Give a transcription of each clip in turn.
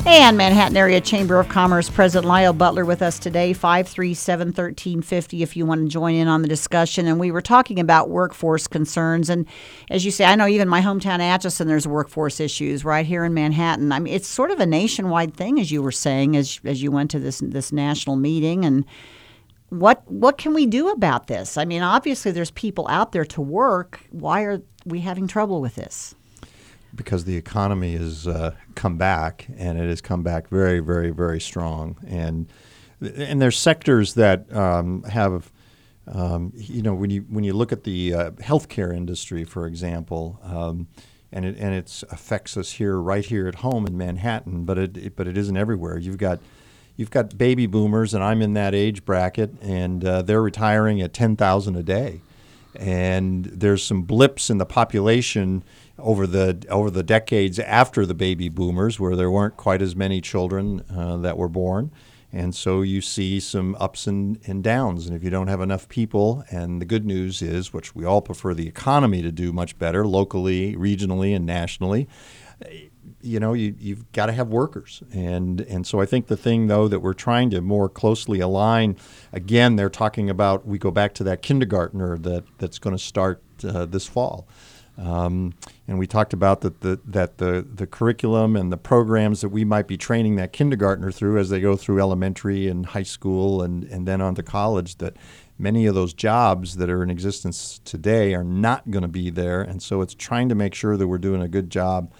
And Manhattan Area Chamber of Commerce President Lyle Butler with us today, 537-1350 if you want to join in on the discussion. And we were talking about workforce concerns. And as you say, I know even my hometown Atchison, there's workforce issues right here in Manhattan. I mean, it's sort of a nationwide thing, as you were saying, as you went to this national meeting. And what can we do about this? I mean, obviously there's people out there to work. Why are we having trouble with this? Because the economy has come back, and it has come back very, very, very strong. And there's sectors that have, when you look at the healthcare industry, for example, and it affects us right here at home in Manhattan, but it isn't everywhere. You've got baby boomers, and I'm in that age bracket, and they're retiring at 10,000 a day. And there's some blips in the population over the decades after the baby boomers, where there weren't quite as many children that were born, and so you see some ups and downs. And if you don't have enough people, and the good news is, which we all prefer the economy to do much better, locally, regionally, and nationally, you've got to have workers. And so I think the thing, though, that we're trying to more closely align, again, they're talking about, we go back to that kindergartner that's going to start this fall. And we talked about that the curriculum and the programs that we might be training that kindergartner through as they go through elementary and high school and then on to college, that many of those jobs that are in existence today are not going to be there. And so it's trying to make sure that we're doing a good job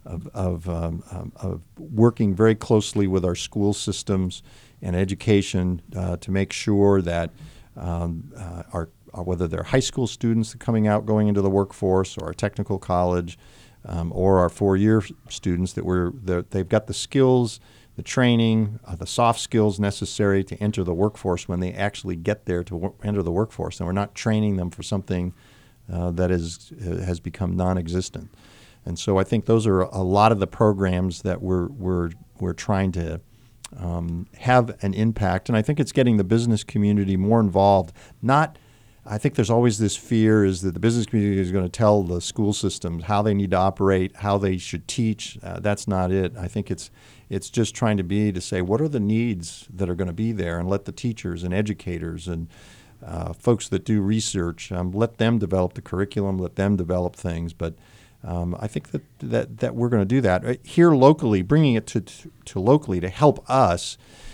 of working very closely with our school systems and education to make sure that whether they're high school students coming out, going into the workforce, or our technical college, or our four-year students, that they've got the skills, the training, the soft skills necessary to enter the workforce when they actually get there to enter the workforce. And we're not training them for something that has become non-existent. And so I think those are a lot of the programs that we're trying to have an impact. And I think it's getting the business community more involved. I think there's always this fear is that the business community is going to tell the school systems how they need to operate, how they should teach. That's not it. I think it's just trying to say, what are the needs that are going to be there, and let the teachers and educators and folks that do research, let them develop the curriculum, let them develop things. But I think that we're going to do that here locally, bringing it to locally to help us.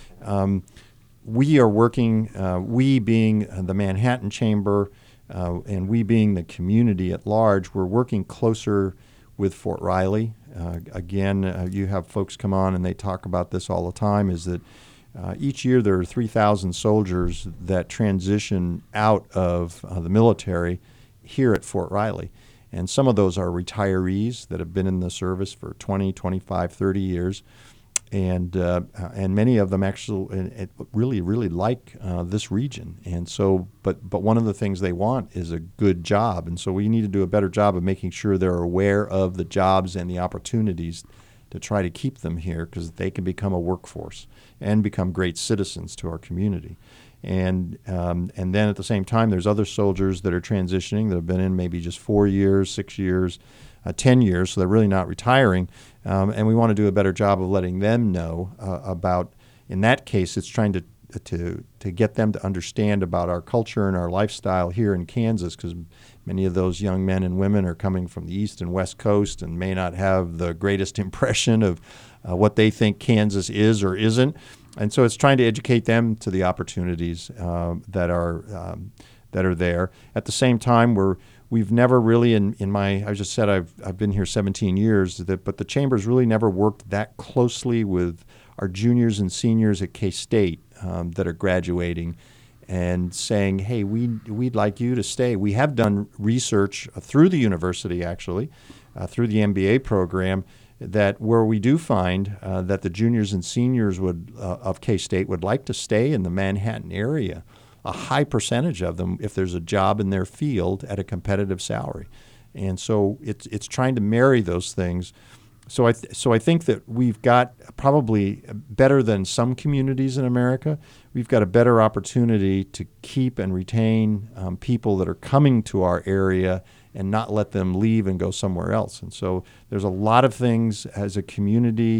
We are working, we being the Manhattan Chamber and we being the community at large, we're working closer with Fort Riley. Again, you have folks come on and they talk about this all the time, is that each year there are 3,000 soldiers that transition out of the military here at Fort Riley. And some of those are retirees that have been in the service for 20, 25, 30 years. And many of them actually really, really like this region. And so, but one of the things they want is a good job. And so we need to do a better job of making sure they're aware of the jobs and the opportunities to try to keep them here, because they can become a workforce and become great citizens to our community. And then at the same time, there's other soldiers that are transitioning that have been in maybe just 4 years, 6 years, 10 years, so they're really not retiring. And we want to do a better job of letting them know about, in that case, it's trying to get them to understand about our culture and our lifestyle here in Kansas, because many of those young men and women are coming from the East and West Coast and may not have the greatest impression of what they think Kansas is or isn't. And so it's trying to educate them to the opportunities that are there. At the same time, we've never really, I just said I've been here 17 years, but the Chamber's really never worked that closely with our juniors and seniors at K-State that are graduating and saying, hey, we'd like you to stay. We have done research through the university, actually, through the MBA program, that where we do find that the juniors and seniors of K-State would like to stay in the Manhattan area, a high percentage of them, if there's a job in their field at a competitive salary. And so it's trying to marry those things. So I think that we've got probably better than some communities in America. We've got a better opportunity to keep and retain people that are coming to our area and not let them leave and go somewhere else. And so there's a lot of things as a community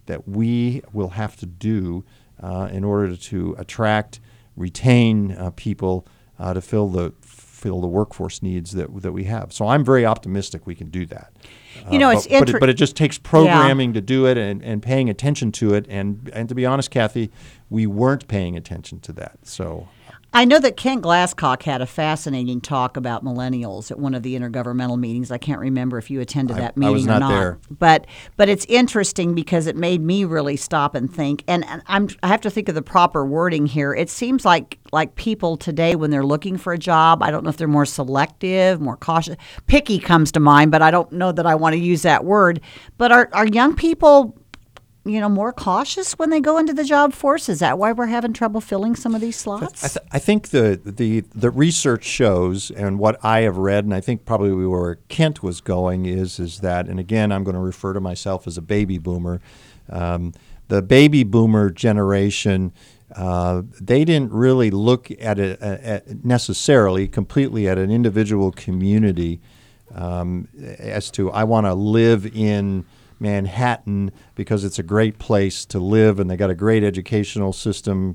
that we will have to do in order to attract, retain people to fill the workforce needs that we have. So I'm very optimistic we can do that. But it just takes programming to do it and paying attention to it. And to be honest, Kathy, we weren't paying attention to that. So I know that Kent Glasscock had a fascinating talk about millennials at one of the intergovernmental meetings. I can't remember if you attended that meeting I was not or not. there. But it's interesting because it made me really stop and think. And I have to think of the proper wording here. It seems like people today, when they're looking for a job, I don't know if they're more selective, more cautious. Picky comes to mind, but I don't know that I want to use that word. But are young people, more cautious when they go into the job force? Is that why we're having trouble filling some of these slots? I think the research shows, and what I have read, and I think probably where Kent was going is that, and again, I'm going to refer to myself as a baby boomer. The baby boomer generation, they didn't really look at it necessarily completely at an individual community as to, I want to live in Manhattan because it's a great place to live and they got a great educational system.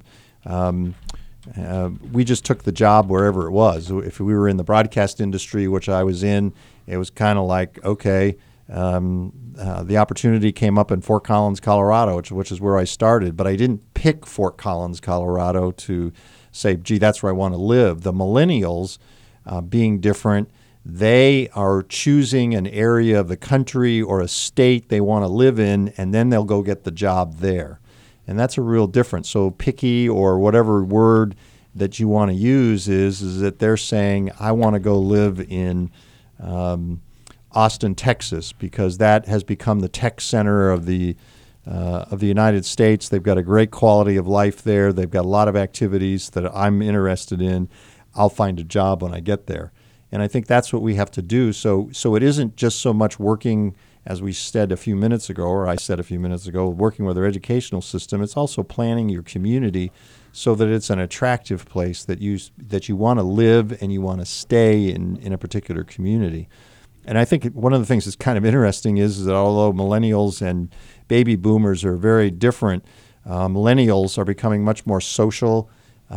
We just took the job wherever it was. If we were in the broadcast industry, which I was in, it was kind of like, okay, the opportunity came up in Fort Collins, Colorado, which is where I started, but I didn't pick Fort Collins, Colorado to say, gee, that's where I want to live. The millennials, being different, they are choosing an area of the country or a state they want to live in, and then they'll go get the job there. And that's a real difference. So picky, or whatever word that you want to use, is that they're saying, I want to go live in Austin, Texas, because that has become the tech center of the United States. They've got a great quality of life there. They've got a lot of activities that I'm interested in. I'll find a job when I get there. And I think that's what we have to do. So it isn't just so much working, as we said a few minutes ago, or I said a few minutes ago, working with our educational system. It's also planning your community so that it's an attractive place that you want to live and you want to stay in a particular community. And I think one of the things that's kind of interesting is that although millennials and baby boomers are very different, millennials are becoming much more social,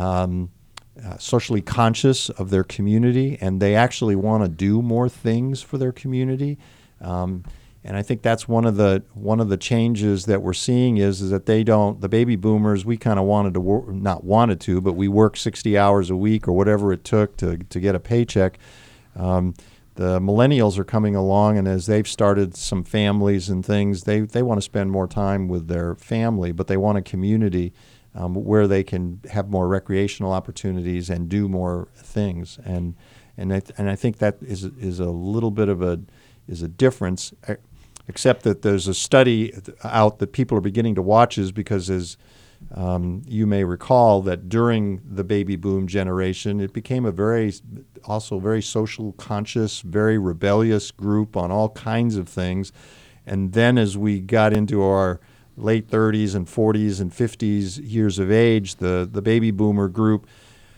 socially conscious of their community, and they actually want to do more things for their community. And I think that's one of the changes that we're seeing is that the baby boomers, we kind of not wanted to, but we worked 60 hours a week or whatever it took to get a paycheck. The millennials are coming along, and as they've started some families and things, they want to spend more time with their family, but they want a community where they can have more recreational opportunities and do more things. And I think that is a little bit of a difference, except that there's a study out that people are beginning to watch, is because, as you may recall, that during the baby boom generation, it became a very social conscious, very rebellious group on all kinds of things. And then as we got into our late 30s and 40s and 50s years of age, the baby boomer group,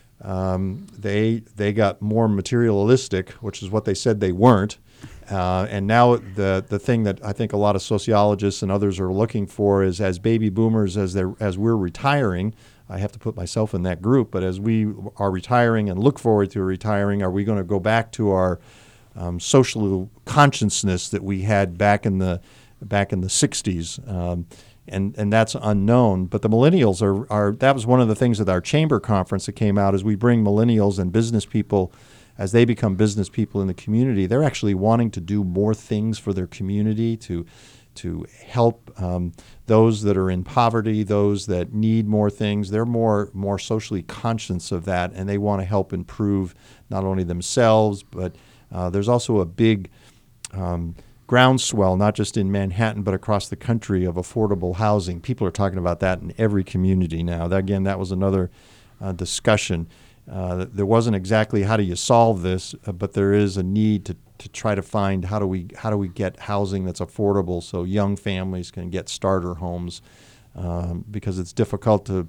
they got more materialistic, which is what they said they weren't. And now the thing that I think a lot of sociologists and others are looking for is, as baby boomers, as we're retiring, I have to put myself in that group, but as we are retiring and look forward to retiring, are we going to go back to our social consciousness that we had back in the 60s? And that's unknown. But the millennials are that was one of the things at our chamber conference that came out, is we bring millennials and business people, as they become business people in the community, they're actually wanting to do more things for their community to help those that are in poverty, those that need more things. They're more socially conscious of that, and they want to help improve not only themselves, but there's also a big groundswell, not just in Manhattan, but across the country, of affordable housing. People are talking about that in every community now. That was another discussion. There wasn't exactly how do you solve this, but there is a need to try to find how do we get housing that's affordable so young families can get starter homes, because it's difficult to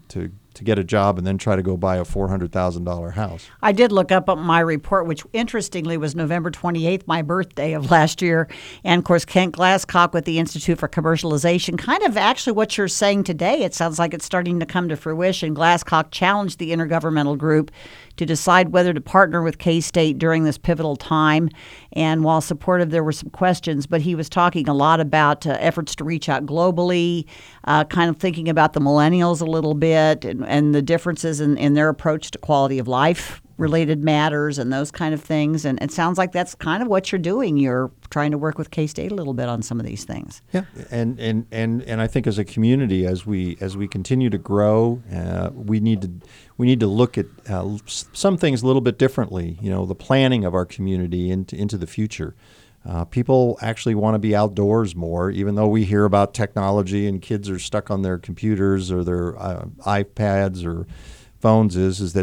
to get a job and then try to go buy a $400,000 house. I did look up my report, which interestingly was November 28th, my birthday of last year. And of course, Kent Glasscock with the Institute for Commercialization, kind of actually what you're saying today, it sounds like it's starting to come to fruition. Glasscock challenged the intergovernmental group to decide whether to partner with K-State during this pivotal time. And while supportive, there were some questions, but he was talking a lot about efforts to reach out globally, kind of thinking about the millennials a little bit and the differences in their approach to quality of life related matters and those kind of things. And it sounds like that's kind of what you're doing. You're trying to work with K-State a little bit on some of these things. Yeah, and I think as a community, as we continue to grow, we need to look at some things a little bit differently. You know, the planning of our community into the future. People actually want to be outdoors more, even though we hear about technology and kids are stuck on their computers or their iPads or phones.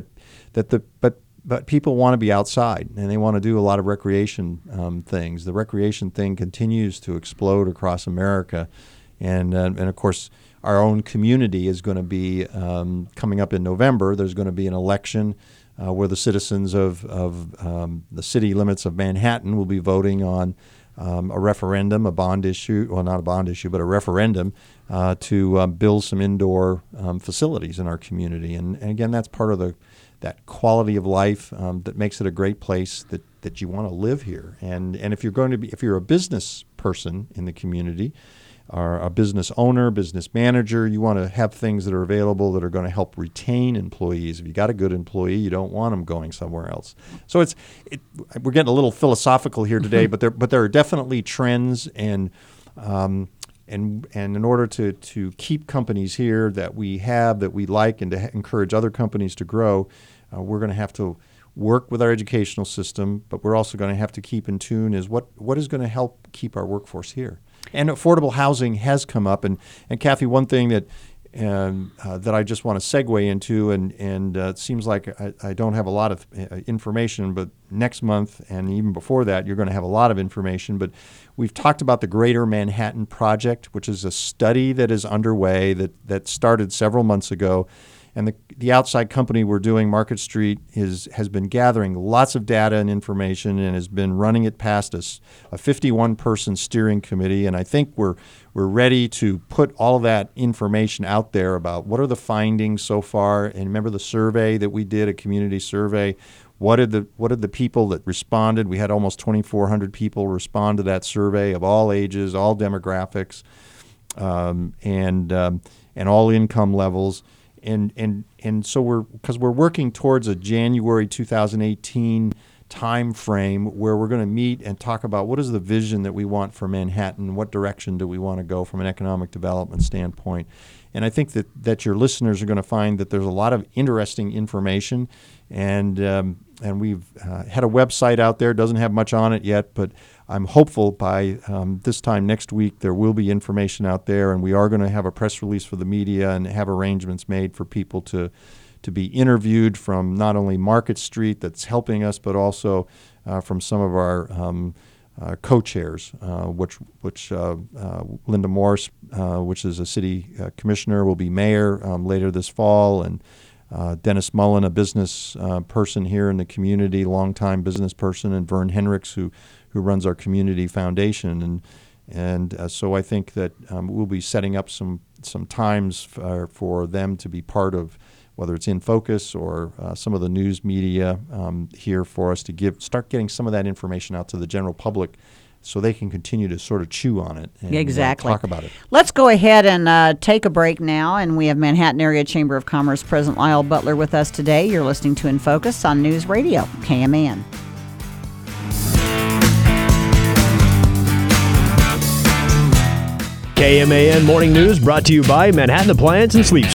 But people want to be outside and they want to do a lot of recreation things. The recreation thing continues to explode across America, and of course our own community is going to be coming up in November. There's going to be an election where the citizens of the city limits of Manhattan will be voting on a referendum, a bond issue, well, not a bond issue, but a referendum to build some indoor facilities in our community. And again, that's part of that quality of life that makes it a great place that you want to live here. And if you're a business person in the community, or a business owner, business manager, you want to have things that are available that are going to help retain employees. If you got a good employee, you don't want them going somewhere else. So we're getting a little philosophical here today, but there are definitely trends, and in order to keep companies here that we like, and to encourage other companies to grow, we're going to have to work with our educational system, but we're also going to have to keep in tune is what is going to help keep our workforce here. And affordable housing has come up, and Kathy, one thing that I just want to segue into, and it seems like I don't have a lot of information, but next month and even before that, you're going to have a lot of information. But we've talked about the Greater Manhattan Project, which is a study that is underway that started several months ago. And the outside company we're doing, Market Street, has been gathering lots of data and information and has been running it past a 51-person steering committee. And I think we're ready to put all of that information out there about what are the findings so far. And remember the survey that we did, a community survey. What did the people that responded? We had almost 2,400 people respond to that survey of all ages, all demographics, and all income levels. And so because we're working towards a January 2018 time frame where we're going to meet and talk about what is the vision that we want for Manhattan, what direction do we want to go from an economic development standpoint. And I think that your listeners are going to find that there's a lot of interesting information, and we've had a website out there. Doesn't have much on it yet, but I'm hopeful by this time next week there will be information out there, and we are going to have a press release for the media and have arrangements made for people to be interviewed from not only Market Street that's helping us, but also from some of our co-chairs, which Linda Morse, which is a city commissioner, will be mayor later this fall, and Dennis Mullen, a business person here in the community, longtime business person, and Vern Henricks, who runs our community foundation, and so I think that we'll be setting up some times for them to be part of, whether it's In Focus or some of the news media here, for us to start getting some of that information out to the general public, so they can continue to sort of chew on it and exactly. Talk about it. Let's go ahead and take a break now, and we have Manhattan Area Chamber of Commerce President Lyle Butler with us today. You're listening to In Focus on News Radio, KMAN. KMAN Morning News brought to you by Manhattan Appliance and Sleep